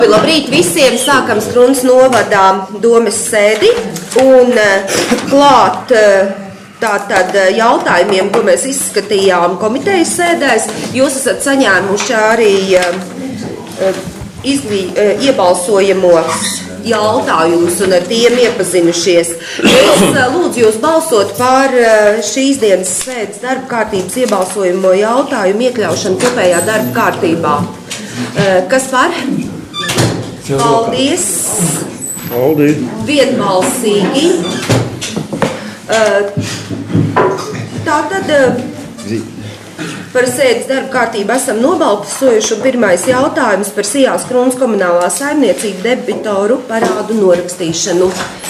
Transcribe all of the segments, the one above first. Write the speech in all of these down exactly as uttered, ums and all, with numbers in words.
Labrīt visiem! Sākam Skrunas novadā domes sēdi un klāt tātad jautājumiem, ko mēs izskatījām komitejas sēdēs. Jūs esat saņēmuši arī izglī, iebalsojamos jautājumus un ar tiem iepazinušies. Es lūdzu jūs balsot par šīs dienas sēdes darba kārtības iebalsojamo jautājumu iekļaušanu kopējā darba kārtībā. Kas par? Paldies! Paldies! Vienbalsīgi. Tātad par sēdes darba kārtību esam nobalsojuši. Pirmais jautājums par Sijās Skrunas komunālā saimniecība debitoru parādu norakstīšanu.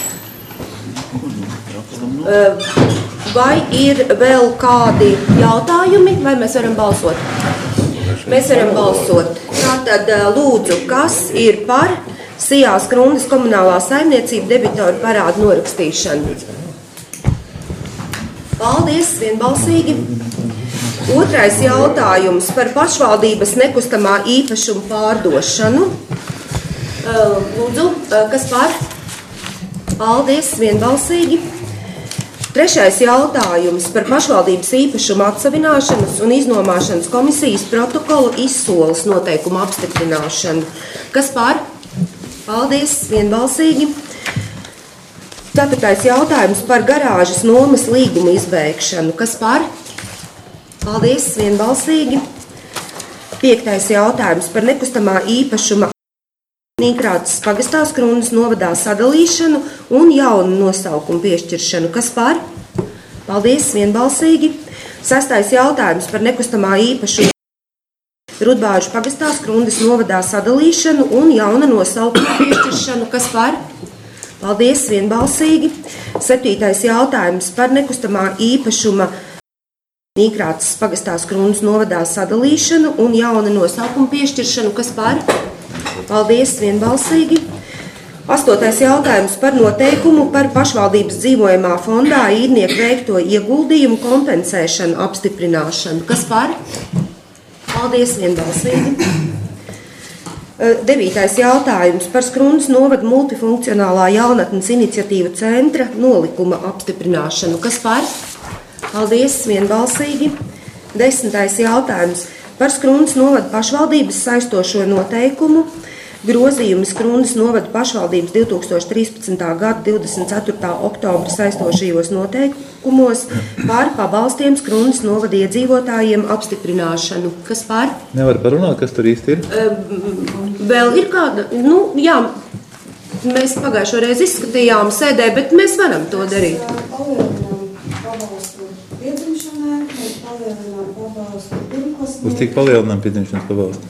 Vai ir vēl kādi jautājumi, vai mēs varam balsot? Mēs varam balsot. Tātad lūdzu, kas ir par Sijās Skrunas komunālā saimniecība debitoru parādu norakstīšanu? Paldies, vienbalsīgi. Otrais jautājums par pašvaldības nekustamā īpašuma pārdošanu. Lūdzu, kas par? Paldies, vienbalsīgi. Trešais jautājums par pašvaldības īpašuma atsavināšanas un iznomāšanas komisijas protokolu izsoles noteikumu apstiprināšanu. Kas par? Paldies, vienbalsīgi. Ceturtais jautājums par garāžas nomas līguma izbeigšanu. Kas par? Paldies, vienbalsīgi. Piektais jautājums par nekustamā īpašuma Nīkrātas pagastā Skrunas novadā sadalīšanu un jaunu nosaukumu piešķiršanu. Kas par? Paldies, vienbalsīgi. Sestais jautājums par nekustamā īpašuma Rudbāžu pagastā Skrunas novadā sadalīšanu un jauna nosaukuma piešķiršanu. Kas par? Paldies, vienbalsīgi. Septītais jautājums par nekustamā īpašuma Nīkrātas pagastā Skrunas novadā sadalīšanu un jauna nosaukuma piešķiršanu. Kas par? Paldies, vienbalsīgi. Astotais jautājums par noteikumu par pašvaldības dzīvojamā fondā īrnieku veikto ieguldījumu kompensēšanu apstiprināšanu. Kas par? Paldies, vienbalsīgi. Devītais jautājums par Skrunas novada multifunkcionālā jaunatnes iniciatīva centra nolikuma apstiprināšanu. Kas par? Paldies, vienbalsīgi. Desmitais jautājums par Skrunas novada pašvaldības saistošo noteikumu grozījumu Skrunas novada pašvaldības divi tūkstoši trīspadsmitā gada divdesmit ceturtā oktobra saistošajos noteikumos par pabalstiem Skrunas novada iedzīvotājiem apstiprināšanu. Kas par? Nevar parunāt, kas tur īsti ir? Vēl ir kāda? Nu, jā, mēs pagājušo reizi izskatījām sēdē, bet mēs varam to darīt. Uz cik palielinām piedzimšanas pabalstu?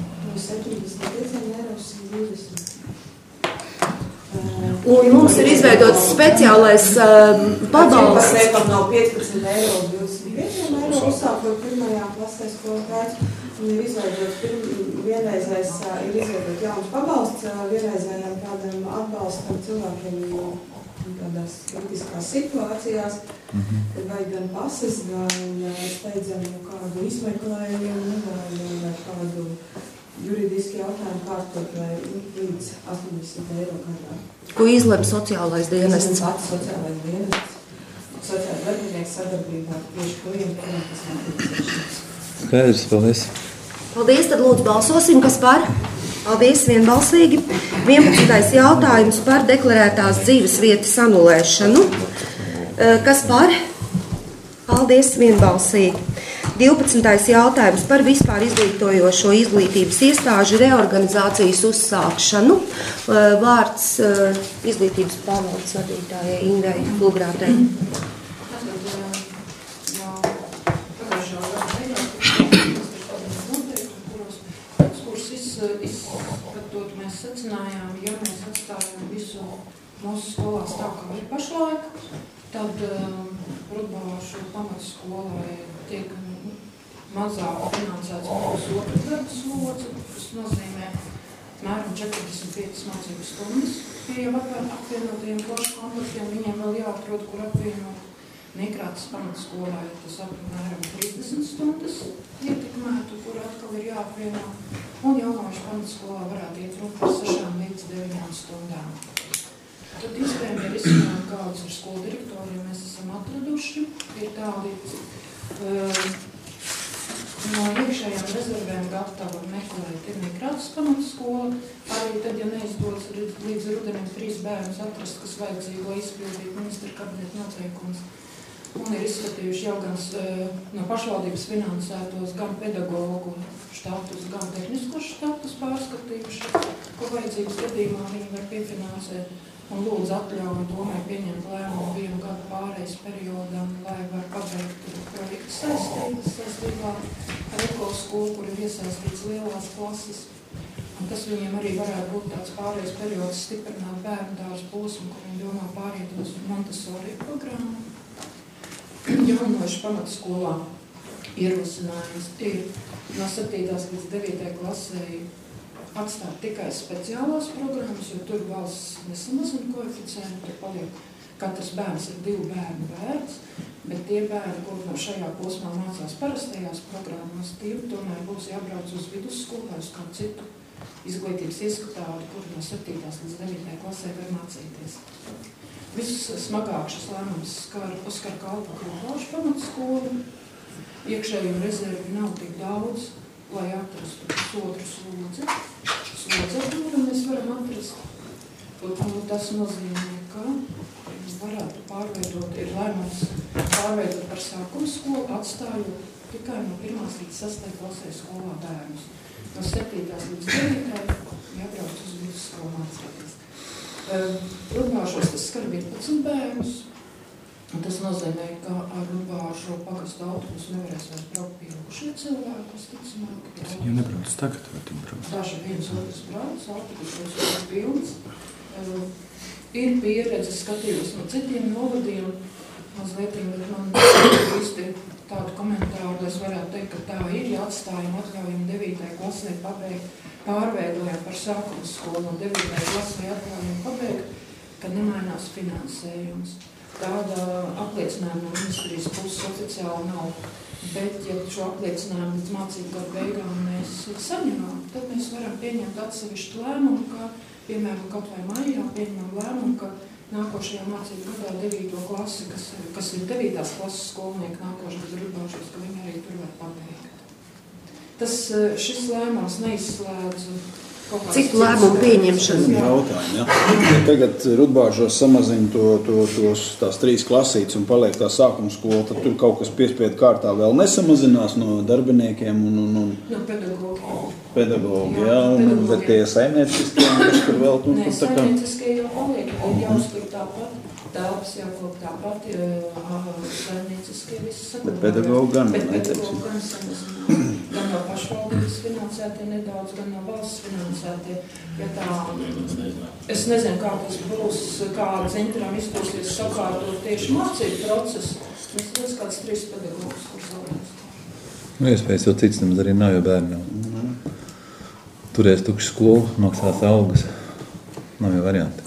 Un mums ir izveidots speciālais uh, pabalsts. Par nav piecpadsmit eiro uz divdesmit pieciem eiro uzsākot pirmajā klasē skolotājs. Un ir izveidots vienreizais, ir izveidot jauns pabalsts vienreizējiem kādam atbalstam cilvēkiem kādās kritiskās situācijās, mm-hmm. kad vajag gan pases, gan steidzamu kādu izmeklējumu, vai kādu juridiski jautājumu kārtot, vai līdz astoņdesmit eiro gadā. Ko izlem sociālais dienests? Izlem pats sociālais dienests. Sociālais darbinieks sadarbībā tieši klientu, kas nepieciešams. Skaidrs, paldies. Paldies, tad lūdzu balsosim, kas par? Paldies, vienbalsīgi. vienpadsmitais jautājums par deklarētās dzīves vietas anulēšanu. Kas par? Paldies, vienbalsīgi. divpadsmitais jautājums par vispār izglītojošo izglītības iestāžu reorganizācijas uzsākšanu. Vārds izglītības pārvaldes vadītājai Indai Fulgrātei. Izskatot, mēs secinājām, ja mēs atstājam visu mūsu skolās tā, kā ir pašlaik, tad um, Rudbāžu pamatskolai tiek mazāk finansēts mūsu otru gadu slodzi, kas nozīmē mēram četrdesmit piecas mācību stundas pie jau apvienotajiem klašu komplektiem. Viņiem vēl jāatrod, kur apvienot. Nīkrātas pamatskolā tas apmēram trīsdesmit stundas ietekmētu, kur atkal ir jāapvienā, un jaunošu pamatskolā varētu iet runa par sešām līdz deviņām stundām. Tad iespējami ir izsmējumi, kādas ar skolu direktoriem mēs esam atraduši. Ir tādi uh, no iekšējām rezervēm gatava meklēt ir Nīkrātas pamatskola. Arī tad, ja neizdodas līdz rudenim trīs bērnus atrast, kas vajadzīgo izpildīt ministra kabineta noteikumus. Un ir izskatījuši jau gan uh, no pašvaldības finansētos, gan pedagogu štatus, gan tehniskos štatus pārskatījuši, ko vajadzības gadījumā viņi var piefinansēt. Un lūdzu atļauju domai pieņemt lēmumu vienu gadu pārejas periodam, lai var pabeigt projektu saistības saistībā ar ekoskolu, kur ir iesaistīts lielās klases. Un tas viņiem arī varētu būt tāds pārejas periods stiprināt bērnu dārza posmu, kur viņi domā pāriet uz Montessori programmu. Jaunošu pamatskolā ierosinājums ir no septītās līdz devītajai klasei atstāt tikai speciālās programmas, jo tur valsts nesamazina koeficientu, tur paliek katrs bērns ir divu bērnu bērns, bet tie bērni, kur no šajā posmā mācās parastajās programmas, tiem tomēr būs jābrauc uz vidusskolu vai uz kādu citu izglītības ieskutādu, kur no septītās līdz devītajai klasē var mācīties. Viss smagāk šis lēmums skar Oskara Kalpa Krūvāšu pamatskolu. Iekšējo rezervi nav tik daudz, lai atrastu pusotru slodzi. Slodzi mēs varam atrast. Un tas nozīmē, ka varētu pārveidot, ir lēmums pārveidot par sākuma skolu, atstājot tikai no pirmās līdz sastajai klasē skolā bērnus. No septītās līdz devītajai jābrauc uz vidusskolu mācīties. Rudbāžos tas skar vienpadsmit bērnus. Un tas nozīmē, ka ar Rudbāžu pagastu autobusu nevarēs vairs braukt pieaugušie cilvēki, kas ticamāk. Ja nebrauc tagad, vai tu brauc? Daži viens otrs brauc, autobusos ir pilns. Uh, ir pieredze skatījus no citiem novadiem, mazliet, bet man ir īsti tādu komentāru, lai es varētu teikt, ka tā ir, ja atstājam atļaujam devītajai klasē pabeigt, pārveidojam par sākuma skolu un devītajai klasē atļaujam pabeigt, ka nemainās finansējums. Tāda apliecinājuma no ministrijas puses oficiāli nav, bet, ja šo apliecinājumu līdz mācību gadu beigām mēs saņemam, tad mēs varam pieņemt atsevišķu lēmumu, ka, piemēram, kaut vai maijā pieņemam lēmumu, ka nākošajā mācību gadā devīto klasi, kas, kas ir devītās klases skolnieki nākošais gadu Rudbāžos, ka viņi arī tur var pabeigt. Tas, šis lēmums neizslēdz Cik lēmumu pieņemšanu? Jautājumi, ja. Ja tagad Rudbāžos samazina to, to, tos, tās trīs klasītes un paliek tā sākuma skola, tad tur kaut kas piespiedu kārtā vēl nesamazinās no darbiniekiem un... un, un no pedagogiem. Pedagogiem, jā, un, un, bet tie saimnieciskie, kas tur vēl... Tur, Nē, tur, tā kā... saimnieciskie jau paliek, ir jāuztur tāpat, telpas jākop tāpat, saimnieciskie visi saglabājās. Bet pedagogi gan, bet neteiksim. pedagogi gan samazinās. Gan no pašvaldības finansētie nedaudz, gan no valsts finansētie. Ja tā, es nezinu, kā tas būs, kā centram izdosies sakārtot tieši mācību procesu. Mēs redz kāds trīs pedagogus, kurus zaudēs. Nu, iespējas jau cits nemaz arī nav, jo bērni nav. Mm. Turēs tukšu skolu, maksās algas. Nav jau varianti.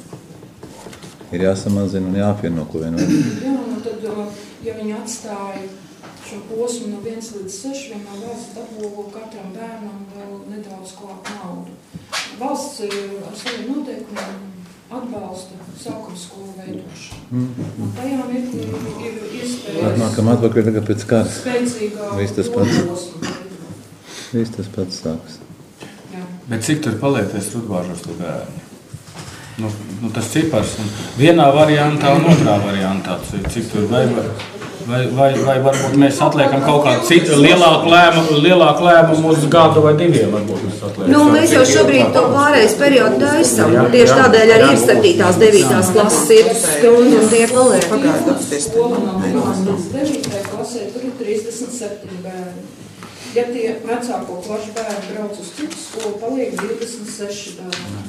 Ir jāsamazina un jāapvieno, ko vien vajag. Jā, un tad, ja viņi atstāja šo posmu no viens līdz seši, vienmēr valsts dabū katram bērnam vēl nedaudz klāt naudu. Valsts ar saviem noteikumiem atbalsta sākuma skolu veidošanu. Mm. Un tajām ir, ir, ir iespējas... Atnākam atpakaļ tagad pēc kara. Spēcīgā Viss tas pats. posmu. Viss tas pats sākas. Jā. Bet cik tur palieties Rudbāžos tie bērni? Nu, nu tas cipars. Vienā variantā un otrā variantā. Cik tur vai, vai, vai, vai varbūt mēs atliekam kaut kādu citu lielāku lēmumu, lielāku lēmumu uz gadu vai diviem varbūt mēs atliekam. Nu, mēs jau šobrīd to pārējais periodu taisam. Tieši tādēļ arī ir septītās, devītās klases iet uz stundu un tie paliek. Skola no pirmās līdz devītajai klasē, tur ir trīsdesmit septiņi bērni. Ja tie vecāko klašu bērni brauc uz citu skolu, paliek divdesmit seši bērni.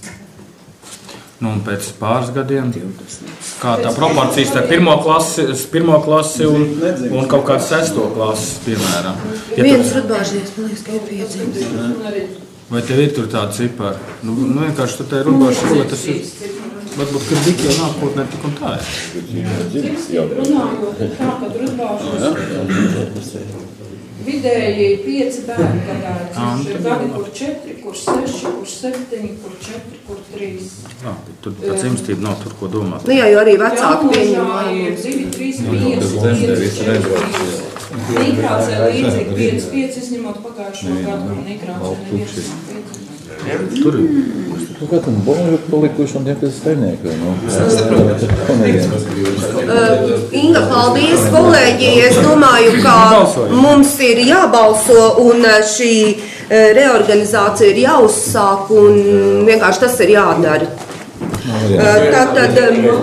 Nu, un pēc pāris gadiem, kā tā proporcijas tā pirmo klasi, pirmo klasi un, un kaut kādu sesto klasi, piemēram. Ja Viens Rudbāžies, man liekas, ka ir piedzīvums. Vai tev ir tur tāda cipara? Nu, nu vienkārši tu te Rudbāžos, bet tas ir... varbūt, ka Diki jau nākotnē tik un tā ir. Runājot tā, ka Rudbāžos vidēji pieci bērni gadā. Ir gadi, kur četri, kur seši, kur septiņi, kur četri, kur trīs. Jā, tur tā dzimstība nav tur, ko domāt. Nu jā, jo arī vecāki pieņem lēmumus. Ir divi, trīs, pieci, pieci, četri. Nīkrācē līdzīgi pieci, pieci izņemot pagājušo gadu, kur Nīkrācē neviens nav pieci. Tur ir. Nu, kā tam bonžu palikuši un tie, kas stēnieki, vai nu? Uh, Inga, paldies, kolēģi. Es domāju, ka mums ir jābalso un šī reorganizācija ir jāuzsāk un vienkārši tas ir jādara. Uh, Tātad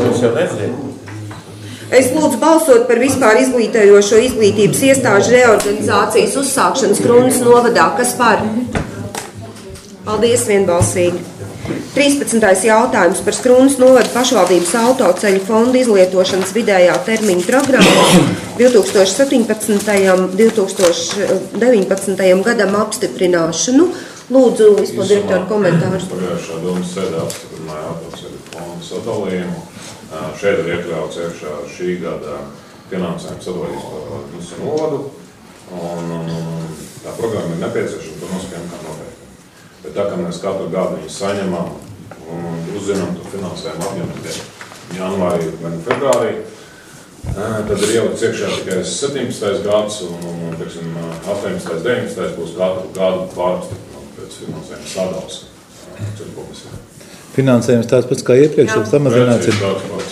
es lūdzu balsot par vispār izglītējošo izglītības iestāžu reorganizācijas uzsākšanas Krunas novadā. Kas par? Paldies, vienbalsīgi. trīspadsmitais jautājums par Skrunas novada pašvaldības autoceļu fonda izlietošanas vidējā termiņa programmu divi tūkstoši septiņpadsmitajam un divi tūkstoši deviņpadsmitajam gadam apstiprināšanu. Lūdzu, izpildirektoru komentārus. Pagājušā domas sēdē apstiprināja autoceļu fonda sadalījumu. Šeit ir iekļauts iekšā šī gada finansējuma sadalījums par Krunas novadu. Un, un, tā programma ir nepieciešama, to noskatām kā noteikti. Bet tā kā mēs katru gadu viņu saņemam un uzzinām to finansējumu apjomu janvārī vai februārī, tad ir ielikts iekšā tikai septiņpadsmitais gads un, un teiksim, astoņpadsmitais, deviņpadsmitais būs katru gadu pārapstiprināt pēc finansējuma sadalas. Finansējums tāds pats kā iepriekš, samazināts ir.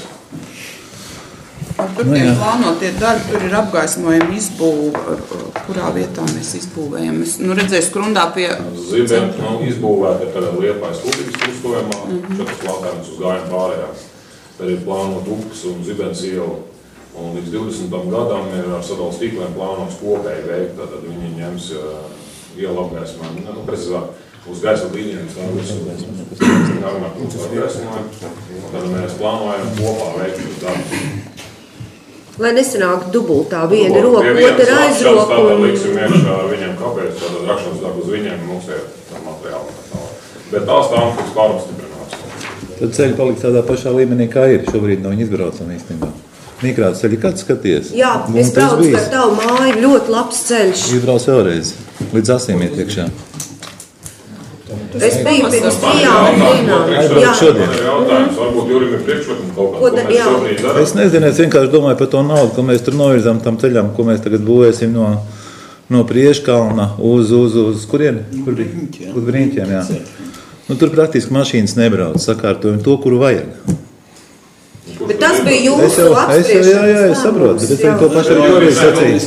Tur tiek plānotie darbi, tur ir apgaismojumi izbūve, kurā vietā mēs izbūvējam. Es, nu, redzēju, Skrundā pie... Zibeni, nu, izbūvēta ir tādā Liepājas Lūdības krustojumā, mm-hmm. četras plātājums uz gājumu pārējā. Tad ir plānot Upes un Zibens ielu. Un līdz divdesmitam gadam ir ar sadalas tīkliem plānots kopēji veikt. Tātad viņi ņems ielu apgaismā, nu, precīzāk, uz gaisa līnijas, tā visu galvenā krūts apgaismā. Tad mēs plānojam kopā veikt uz darbu. Lai nesanāk dubultā viena roka, otra aizroka. Tātad liksim iekšā ar viņiem, kāpēc tātad rakšanas darbu uz viņiem mums ir materiāli. Bet tās tām tiks pārapstiprināts. Tad ceļi paliks tādā pašā līmenī, kā ir. Šobrīd nav izbraucam īstenībā. Nīkrāts ceļi, kāds skaties? Jā, es braucu par tavu māju, ļoti labs ceļš. Izbrauc vēlreiz, līdz asīm iet iekšā. Es biju pirms trijām dienām. Jā, šodien. Varbūt Jurim ir priekšlikumi kaut kā, ko mēs šobrīd darām. Es nezinu, es vienkārši domāju par to naudu, ko mēs tur novirzām tam ceļam, ko mēs tagad būvēsim no, no Prieškalna uz, uz, uz kurien? Kur bija? Uz Brīņķiem, jā. Nu, tur praktiski mašīnas nebrauc, sakārtojam to, kuru vajag. Bet tas bija jūsu apspriešanas. Jā, jā, es saprotu, bet es arī to pašu arī toreiz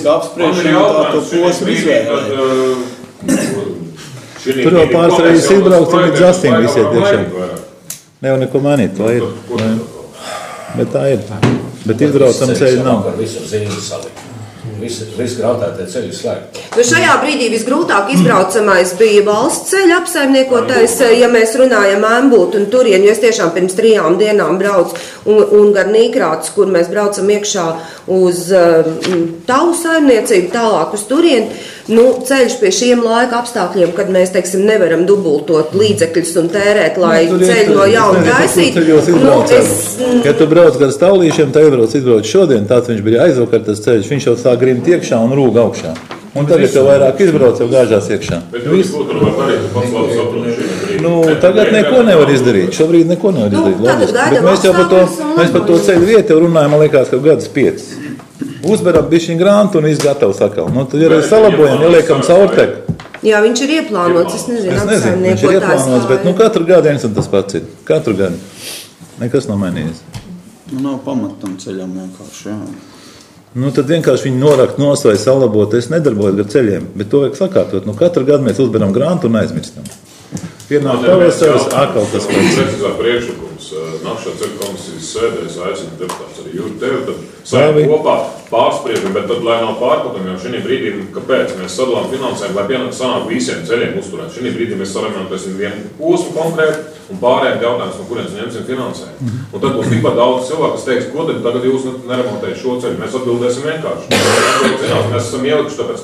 sacīju. Tur jau pāris reizes izbraukt, un līdz astīm visiet iekšā. Nevar neko mainīt, tā ir. Bet tā ir. Bet izbraucam ceļu nav. Visi, visi grautātie ceļi slēgti. Nu šajā brīdī visgrūtāk izbraucamais bija valsts ceļa apsaimniekotais, ja mēs runājam Embūtu un Turienu, jo es tiešām pirms trijām dienām braucu un, un gar Nīkrātus, kur mēs braucam iekšā uz um, tavu saimniecību, tālāk uz Turienu. Nu, ceļš pie šiem laika apstākļiem, kad mēs, teiksim, nevaram dubultot līdzekļus un tērēt, lai nu, ceļu no jauna taisītu. Nu, es... Ja tu brauc gar Staulīšiem, tā iebrauc, izbrauc šodien, tāds viņš bija aizvakar tas ceļš, viņš jau tā grimt iekšā un rūg augšā. Un tagad jau vairāk izbrauc, jau gāžās iekšā. Bet jūs tur var darīt, pats labi saprotu šī brīdī. Nu, tagad neko nevar izdarīt, šobrīd neko nevar izdarīt. Nu, Bet mēs jau par to, mēs par to ceļu vietu jau runājam, man liekas, ka gadus piecas. Uzberam bišķiņ grāntu un viss gatavs atkal. Nu, tad ir salabojam, ieliekam caurteku. Jā, viņš ir ieplānots, es nezinu, es nezinu, viņš ir ieplānots, bet nu, katru gadu viens un tas pats ir. Katru gadu. Nekas nav mainījies. Nu, nav pamatam ceļam vienkārši, jā. Nu, tad vienkārši viņi norakt nost vai salabot. Es nedarbojos gar ceļiem, bet to vajag sakārtot. Nu, katru gadu mēs uzberam grāntu un aizmirstam. Pienāk pavasaris, atkal tas pats. Precīzāk priekšlikums. Nākšā ceļu komisijas sēdē es aicinu deputāts arī Juri tevi, tad sēdi kopā pārspriedumi, bet tad, lai nav pārpratumi, jo šī brīdī, kāpēc mēs sadalām finansējumu, lai pienāk sanāk visiem ceļiem uzturēt. Šī brīdī mēs saremontēsim vienu posmu konkrēti un pārējiem jautājums, no kurienes ņemsim finansējumu. Mm. Un tad būs tikpat daudz cilvēku, kas teiks, ko tad tagad jūs neremontējat šo ceļu. Mēs atbildēsim vienkārši. Mēs esam ielikuši, tāpēc, ka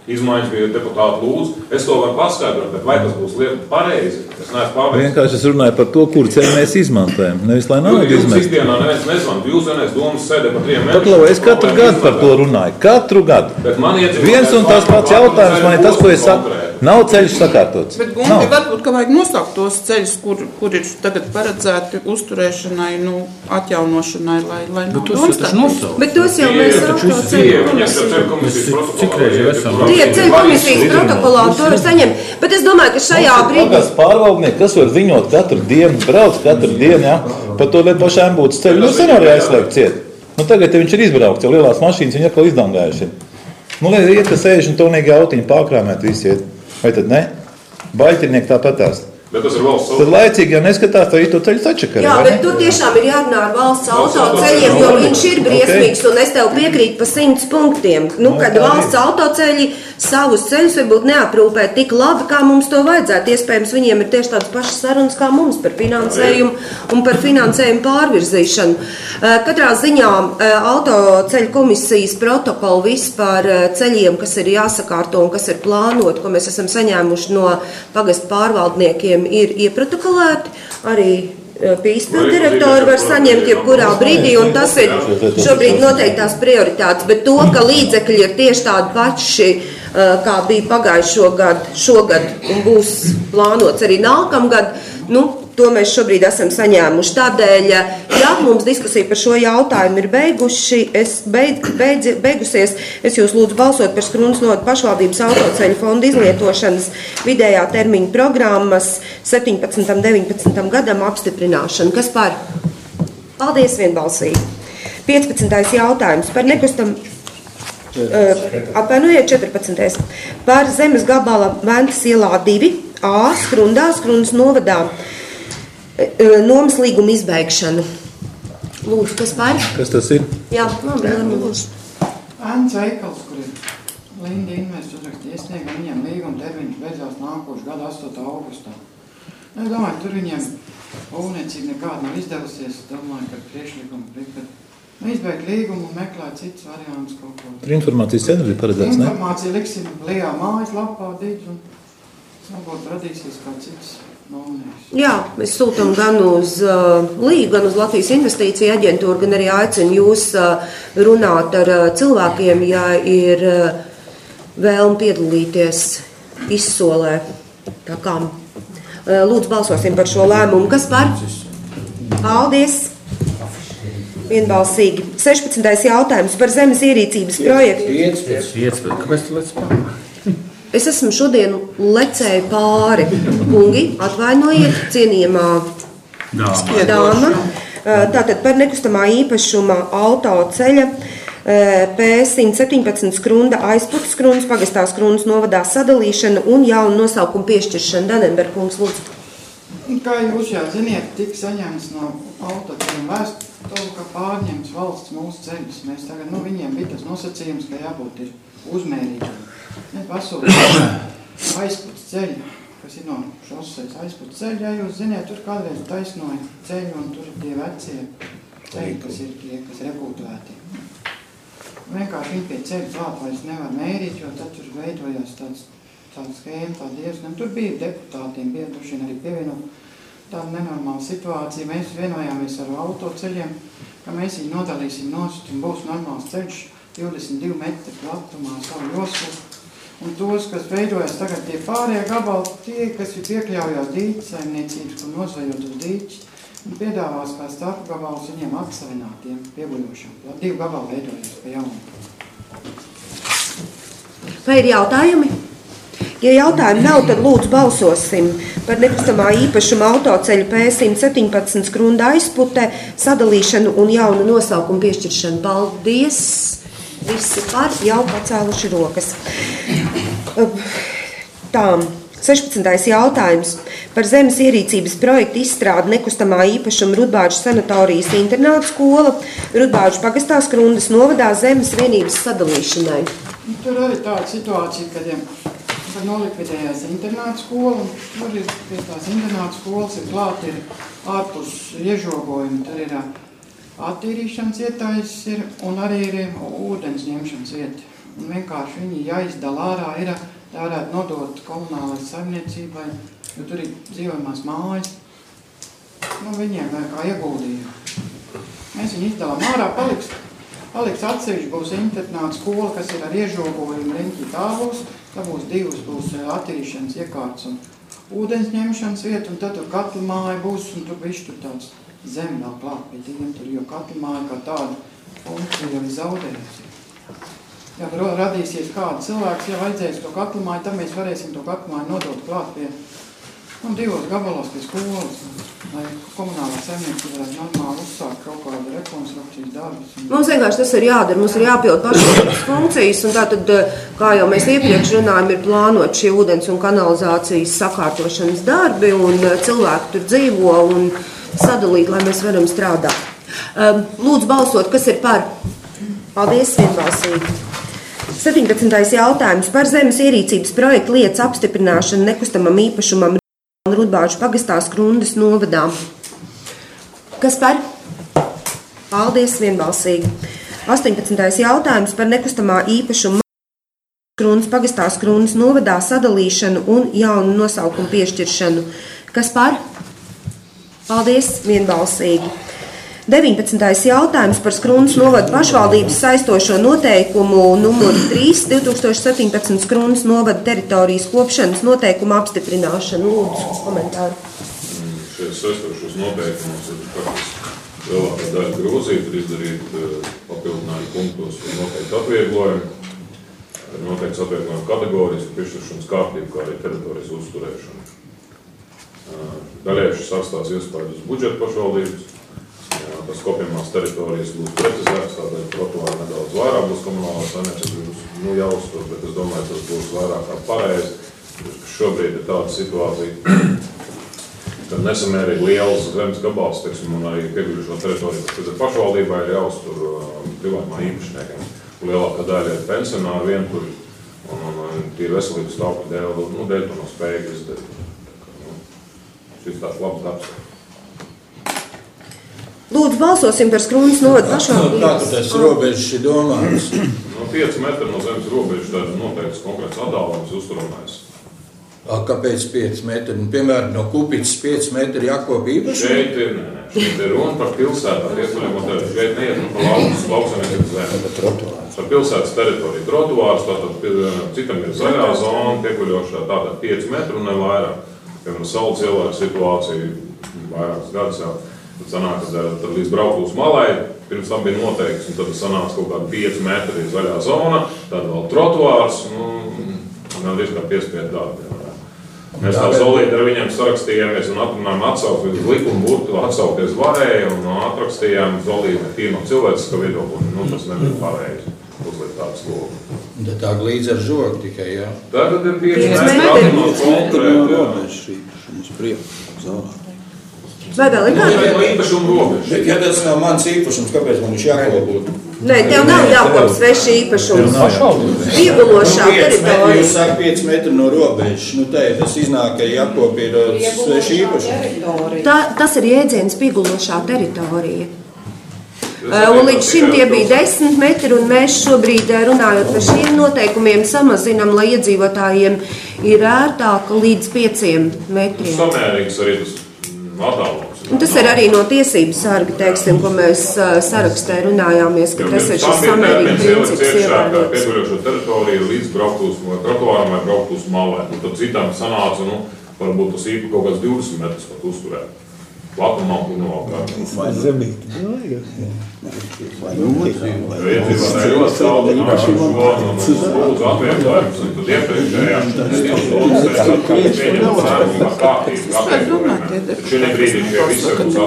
izmaiņas bija deputāti lūdzu. Es to varu paskaidrot, bet vai tas būs lieta pareizi? Es neesmu pārliecināts. Vienkārši es runāju par to, kuru ceļu mēs izmantojam. Nevis, lai naudu Jūs izmestu. ikdienā neviens nezvantu. Jūs vienais domas sēdē par trim mēnešiem. Paklau, es katru gadu par to runāju. Katru gadu. Viens un tas pats jautājums man ir tas, ko es saku. Nav ceļš sakārtots. Bet, Gunti, varbūt, ka vajag nosaukt tos ceļus, kur, kur ir tagad paredzēti uzturēšanai, nu, atjaunošanai, lai, lai nav domstarpības. Bet tos jau mēs autoceļu komisiju. Cik reizi esam? Tie ceļu komisijas protokolā to var saņemt. Bet es domāju, ka šajā brīdī... Pagas pārvaldnieki, kas var ziņot katru dienu, brauc katru dienu, jā, par to lietu pašām būtu ceļu. Nu, sen arī aizslēgt ciet. Nu, tagad viņš ir izbraukts, jo lielās mašīnas viņa atkal izdangājuši. Nu, lai iet, ka sēž un tonīgi autiņi pārkrāmēt visi iet. Vai tad ne? Baļķirnieki tāpatās. Bet tas ir valsts Tad laicīgi, ja neskatās, tad arī to ceļu sačakarē. Jā, bet tur tiešām ir jārunā ar valsts autoceļiem, jo viņš ir briesmīgs, un es tev piekrītu pa simts punktiem. Nu, kad valsts autoceļi savus ceļus varbūt neaprūpē tik labi, kā mums to vajadzētu. Iespējams, viņiem ir tieši tādas pašas sarunas kā mums par finansējumu un par finansējumu pārvirzīšanu. Katrā ziņā autoceļu komisijas protokolu vispār ceļiem, kas ir jāsakārto un kas ir plānot, ko mēs esam saņēmuši no pagastu pārvaldniekiem, ir ieprotokolēti, arī pie izpildu direktora var saņemt jebkurā brīdī, un tas ir šobrīd noteiktās prioritātes, bet to, ka līdzekļi ir tieši tādi paši, kā bija pagājušo gadu, šogad, un būs plānots arī nākamgad, nu, to mēs šobrīd esam saņēmuši. Tādēļ, ja mums diskusija par šo jautājumu ir beiguši, es beid, beidz, beigusies, es jūs lūdzu balsot par Skrunas novada pašvaldības autoceļu fonda izlietošanas vidējā termiņa programmas septiņpadsmitam deviņpadsmitam gadam apstiprināšanu. Kas par? Paldies vienbalsīgi. piecpadsmitais jautājums par nekustam... Uh, apvienojiet četrpadsmitais Par zemes gabala Ventas ielā divi A Skrundā, Skrunas novadā nomas līguma izbeigšanu. Lūdzu, kas par? Kas tas ir? Jā, labi, lūdzu. Ēnas veikals, kur ir Linda Invest uzrakstīja iesniega, viņiem līguma termiņš beidzās nākošu gadu astotā augustā. Es domāju, tur viņiem būvniecība nekāda nav izdevusies. Es domāju, ka priekšlikumi prikad nu, izbeigt līgumu un meklēt citus variantus kaut ko. Tur informācijas centrs ir paredzēts, ne? Informācija liksim Lijā mājas lapā dīdz un varbūt radīsies kā cits. Jā, mēs sūtam gan uz uh, Līgu, gan uz Latvijas investīciju aģentūru, gan arī aicinu jūs uh, runāt ar uh, cilvēkiem, ja ir uh, vēlme piedalīties izsolē. Tā kā uh, lūdzu balsosim par šo lēmumu. Kas par? Paldies! Vienbalsīgi. sešpadsmitais jautājums par zemes ierīcības projektu. piecpadsmit Kāpēc tu lec pāri? Es esmu šodien lecēju pāri. Kungi, atvainojiet, cienījamā dāma. Tātad par nekustamā īpašuma autoceļa P simt septiņpadsmit Skrunda aizpūtas Skrunas, pagastā Skrunas novadā sadalīšana un jaunu nosaukumu piešķiršana. Danenberg kungs, lūdzu. Kā jūs jau ziniet, tika saņemts no autoceļiem vēstuli, ka pārņems valsts mūsu ceļus. Mēs tagad, nu, viņiem bija tas nosacījums, ka jābūt ir uzmērīgiem. Mēs pasūtījām aizpūtas ceļu, kas ir no šoseis aizpūtas ceļu. Ja jūs ziniet, tur kādreiz taisnoja ceļu un tur ir tie vecie ceļi, kas ir tie, kas rekultvēti. Vienkārši viņi pie ceļu klāt vairs nevar mērīt, jo tad tur veidojās tāds, tāds schēma, tā dievsnēm. Tur bija deputātiem, bija dušien arī pievienot tāda nenormāla situācija. Mēs vienojāmies ar autoceļiem, ka mēs viņu nodalīsim nost un būs normāls ceļš divdesmit divi metri platumā savu joslu. Un tos, kas veidojas tagad tie pārējie gabali, tie, kas ir piekļaujās dīķis saimniecības, kur nozvejot uz dīķis, un piedāvās kā starp gabalus viņiem atsavinātiem pieguļošiem. Divi gabali veidojas pa jaunu. Vai ir jautājumi? Ja jautājumi nav, tad lūdzu balsosim par nekustamā īpašuma autoceļu P simt septiņpadsmit Skrunda aizpute, sadalīšanu un jaunu nosaukumu piešķiršanu. Paldies! Visi par jau pacēluši rokas. Tā, sešpadsmitais jautājums par zemes ierīcības projektu izstrādi nekustamā īpašuma Rudbāžu sanatorijas internāta skola, Rudbāžu pagastā Skrundas novadā zemes vienības sadalīšanai. Tur arī tāda situācija, kad ja, nolikvidējās internāta skola, un tur ir pie tās internāta skolas ir klāt, ir ārpus iežogojumi, tur ir attīrīšanas ietājs ir, un arī ir ūdens ņemšanas vieta. un vienkārši viņi jāizdala ārā ir, tā varētu nodot komunālai saimniecībai, jo tur ir dzīvojamās mājas. Nu, viņiem vēl kā ieguldījumu. Mēs viņu izdalām ārā, paliks, paliks atsevišķi, būs internāta skola, kas ir ar iežogojumu riņķi tā būs, tā būs divas, būs attīrīšanas iekārtas un ūdens ņemšanas vieta, un tad tur katla māja būs, un tur višķi tur tāds zem vēl klāt pie tiem, tur, jo katla māja kā tāda funkcija jau ir zaudējusi. Ja radīsies kāda cilvēks, ja vajadzēs to katla māju, tad mēs varēsim to katla māju nodot klāt pie un divos gabalos pie skolas, lai komunālā saimniecība varētu normāli uzsākt kaut kādu rekonstrukcijas darbus. Mums vienkārši tas ir jādara, mums ir jāpild pašvaldības funkcijas, un tātad, kā jau mēs iepriekš runājam, ir plānot šie ūdens un kanalizācijas sakārtošanas darbi, un cilvēki tur dzīvo un sadalīt, lai mēs varam strādāt. Lūdzu balsot, kas ir par? Paldies, vienbalsīgi. septiņpadsmitais jautājums par zemes ierīcības projektu lietas apstiprināšanu nekustamam īpašumam Rudbāžu pagastā Skrundas novadā. Kas par? Paldies, vienbalsīgi. astoņpadsmitais jautājums par nekustamā īpašuma Skrundas pagastā Skrundas novadā sadalīšanu un jaunu nosaukumu piešķiršanu. Kas par? Paldies, vienbalsīgi. deviņpadsmitais jautājums par Skrundas novada pašvaldības saistošo noteikumu numuru trīs divi tūkstoši septiņpadsmit Skrundas novada teritorijas kopšanas noteikumu apstiprināšanu. Lūdzu, komentāru. Šeit saistošos noteikumus ir faktiski lielākā daļa grozīt, ir izdarīt papildinājumu punktos un noteikti atvieglojumu. Ir noteikts atvieglojumu kategorijas un piešķiršanas kārtību, kā arī teritorijas uzturēšanu. Daļai šis atstās iespēju uz budžetu pašvaldības. Tas kopjamās teritorijas būs precizēts, tādēļ trotuāri nedaudz vairāk būs komunālās saimniecības, nu jāuztur, bet es domāju, tas būs vairāk kā pareizi. Šobrīd ir tāda situācija, ka nesamērīgi liels zemes gabals, teiksim, un arī pieguļušo teritoriju, kas ir pašvaldībā, ir jāuztur privātmā īpašniekiem. Lielākā daļa ir pensionāri vientuļi, un, un, un tie veselības stāvokļa dēļ, nu, dēļ to nav spējīgi izdarīt. Nu, šis tāds labs darbs. Lūdzu, balsosim par Skrundas novada pašvaldības. Kā tas robežas ir domāts? No pieci metri no zemes robežas tāda noteikts konkrēts atdalījums uzturumais. Kāpēc pieci metri? Piemēram, no Kupicas pieci metri jākop īpaši? Šeit ir, nē, nē, šeit ir runa par pilsētā iespējamo teritoriju. Šeit neiet nu par laukas, lauksaimniecības zemi. Par pilsētas teritoriju. Trotuārs, tātad citam ir zaļā zona, piekuļošā tātad pieci metri un ne vairāk. Piemēram, Saules ielā ir situācija vairākas gadus jau. Tad sanāk, tad līdz Braukūs malai, pirms tam bija noteikts, un tad sanāca kaut kāda pieci metri zaļā zona, tad vēl trotuārs, nu, gandrīz kā piespiedu darbi. Mēs tā solīti ar viņiem sarakstījāmies un atrunājām atsaukt līdz likumu burtu, atsaukties varēja un atrakstījām solīti tīno cilvēciska viedokli. Nu, tas nebija pareizi. Uzliek tāds lūgu. Tad tā līdz ar žogu tikai, jā. Tagad ir pieci metri no konkrēti. Mums priekš zonā. Vai vēl ir kāda? Īpašuma robeža. Bet ja tas nav mans īpašums, kāpēc man viņš jākopūt? Nē, tev nav jākop sveši īpašums. Iegulošā teritorija. Jūs sāk pieci metri no robežas. Nu, te, tas iznāk, ka jākop ir sveši īpašums. Tā, tas ir jēdziens piegulošā teritorija. Un līdz šim tie bija desmit metri, un mēs šobrīd, runājot par šiem noteikumiem, samazinam, lai iedzīvotājiem ir ērtāk līdz pieciem metriem. Samērīgs arī tas attālums. Un tas ir arī no tiesības sarga, teiksim, ko mēs sarakstē runājāmies, ka tas ir šis samērīgi princips ievērots. Pieguļošo teritoriju līdz Braukūs trotuāram vai Braukūs malē. Un tad citām sanāca, nu, varbūt tas īpa kaut kāds divdesmit metrus pat uzturēt. Platumā un novalkāt. Vai zemīt? Jā, jā. Vai iedzīvotāji ļoti savu nāšu šo un lūdzu atvieglojumus, un tad iepriekšējā pieņemt sērumu ar kārtību atvieglojumu. Šī brīdī šie visi būs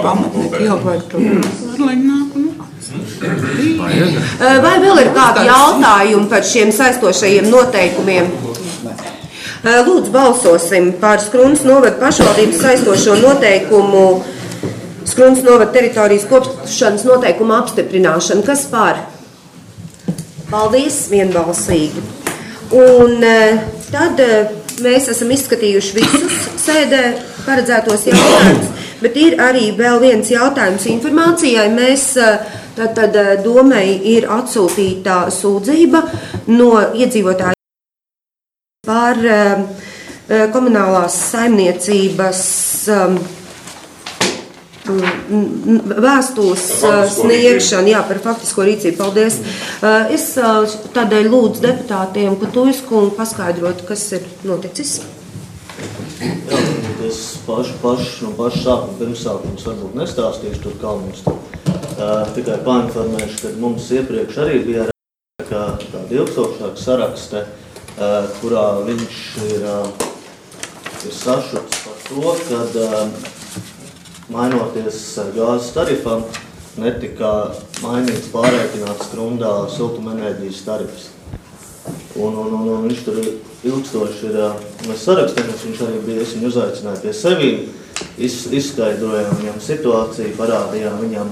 Vai vēl ir kādi jautājumi par šiem saistošajiem noteikumiem? Lūdzu, balsosim par Skrundas novada pašvaldības saistošo noteikumu, Skrundas novada teritorijas kopšanas noteikumu apstiprināšanu. Kas par? Paldies, vienbalsīgi. Un tad mēs esam izskatījuši visus sēdē paredzētos jautājumus. Bet ir arī vēl viens jautājums informācijai. Mēs, tad, tad domai ir atsūtīta sūdzība no iedzīvotāju par komunālās saimniecības vēstules sniegšanu, jā, par faktisko rīcību. Paldies. Es tādēļ lūdzu deputātiem, ka tu izkungu paskaidrotu, kas ir noticis. Jā, es pašu, pašu, no pašu sākuma, pirmsākums varbūt nestāstīšu tur kalnus. Uh, tikai painformēšu, ka mums iepriekš arī bija kā tāda ilgstošāka sarakste, uh, kurā viņš ir, uh, ir sašuts par to, kad uh, mainoties gāzes tarifam, netika mainīts pārreikināts grundā siltumenerģijas tarifs. Un, un, un, un viņš tur ilgstoši ir, mēs sarakstamies, viņš arī bija, es viņu uzaicināju pie sevīm, iz, izskaidrojām viņam situāciju, parādījām viņam,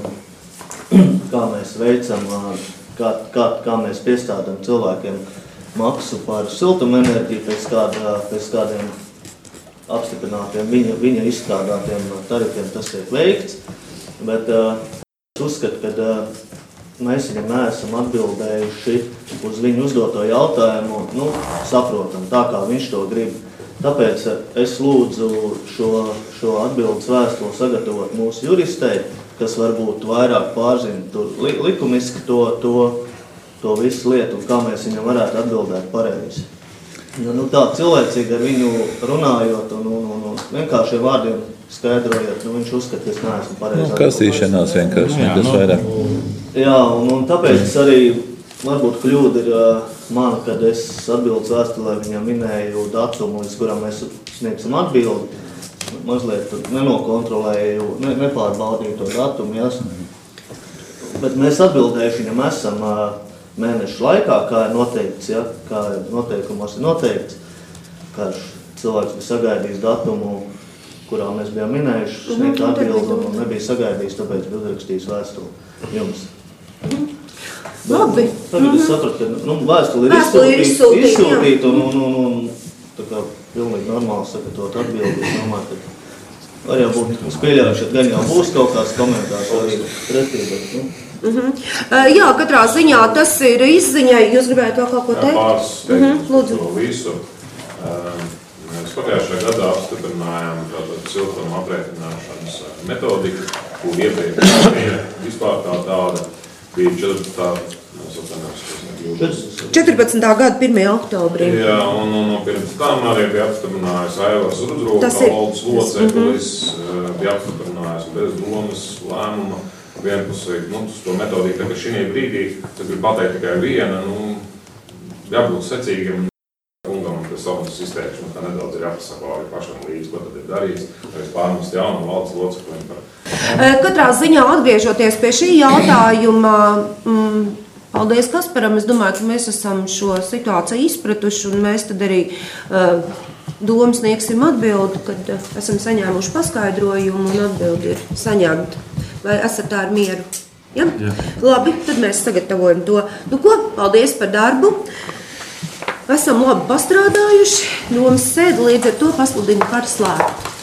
kā mēs veicam, kā, kā, kā mēs piestādām cilvēkiem maksu par siltumenerģiju pēc, kādā, pēc kādiem apstiprinātiem, viņa, viņa izstrādātiem tarifiem tas tiek veikts, bet uh, es uzskatu, ka uh, mēs viņam neesam atbildējuši uz viņu uzdoto jautājumu, nu, saprotam, tā kā viņš to grib. Tāpēc es lūdzu šo, šo atbildes vēstuli sagatavot mūsu juristei, kas varbūt vairāk pārzina tur li, likumiski to, to, to visu lietu un kā mēs viņam varētu atbildēt pareizi. Ja, nu, tā cilvēcīgi ar viņu runājot un, un, un, un vienkāršiem vārdiem skaidrojot, nu, viņš uzskata, ka es neesmu pareizi. Nu, kastīšanās vienkārši, nekas nu, vairāk. Jā, un, un tāpēc arī varbūt kļūda ir uh, mana, kad es atbildes vēstulē viņam minēju datumu, līdz kuram mēs sniegsim atbildi. Mazliet nenokontrolēju, ne, nepārbaudīju to datumu, jās. Bet mēs atbildējuši viņam esam uh, mēnešu laikā, kā ir noteikts, ja, kā noteikumos ir noteikts, ka cilvēks bija sagaidījis datumu, kurā mēs bijām minējuši, sniegt atbildi un nebija sagaidījis, tāpēc bija uzrakstījis vēstuli jums. Labi. Tagad es sapratu, ka nu, vēstuli ir Vēstuli izsūtīta, izsūtīt, un, un, un, un tā kā pilnīgi normāli sagatavot atbildi. Es domāju, ka var jau būt, es pieļauju, ka gan jau būs kaut kāds komentārs arī pretī, bet, nu. Uh-huh. Uh, jā, katrā ziņā tas ir izziņai. Jūs gribētu vēl kaut ko teikt? Jā, pāris teikt uh-huh. Lūdzu. To visu. Uh, mēs pagājušajā gadā apstiprinājām tātad siltuma aprēķināšanas metodiku, kur iepriekš bija vispār tā tāda, bija četrpadsmitā četrpadsmitā gada pirmajā oktobrī. Jā, un, un, un pirms tam arī bija apstiprinājis Aivars Rudrūka, valdes loceklis, uh-huh. bija apstiprinājis bez domas lēmuma. Vienpusīgi, nu, to metodiku, tā, ka šī brīdī, es gribu pateikt tikai viena, nu, jābūt secīgam kungam, kas savas izteikšanu, tā nedaudz ir jāpasaka arī pašam līdzi, ko tad ir darījis, vai pārmest jaunu valdes loceklim par. Katrā ziņā atgriežoties pie šī jautājuma, mm, paldies Kasparam, es domāju, ka mēs esam šo situāciju izpratuši, un mēs tad arī uh, domu sniegsim atbildi, kad uh, esam saņēmuši paskaidrojumu, un atbildi ir saņemta. Vai esat tā ar mieru? Ja? Jā. Labi, tad mēs sagatavojam to. Nu ko, paldies par darbu. Esam labi pastrādājuši. Domas sēdi līdz ar to pasludinu par slēgtu.